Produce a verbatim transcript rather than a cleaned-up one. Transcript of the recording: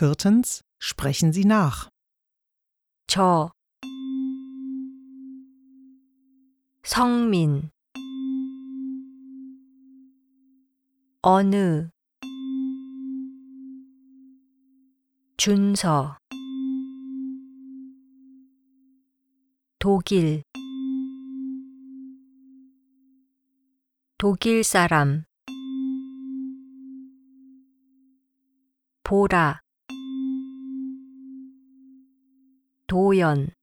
Viertens, sprechen Sie nach. 저 성민 어느 준서 독일 독일 사람 보라 도연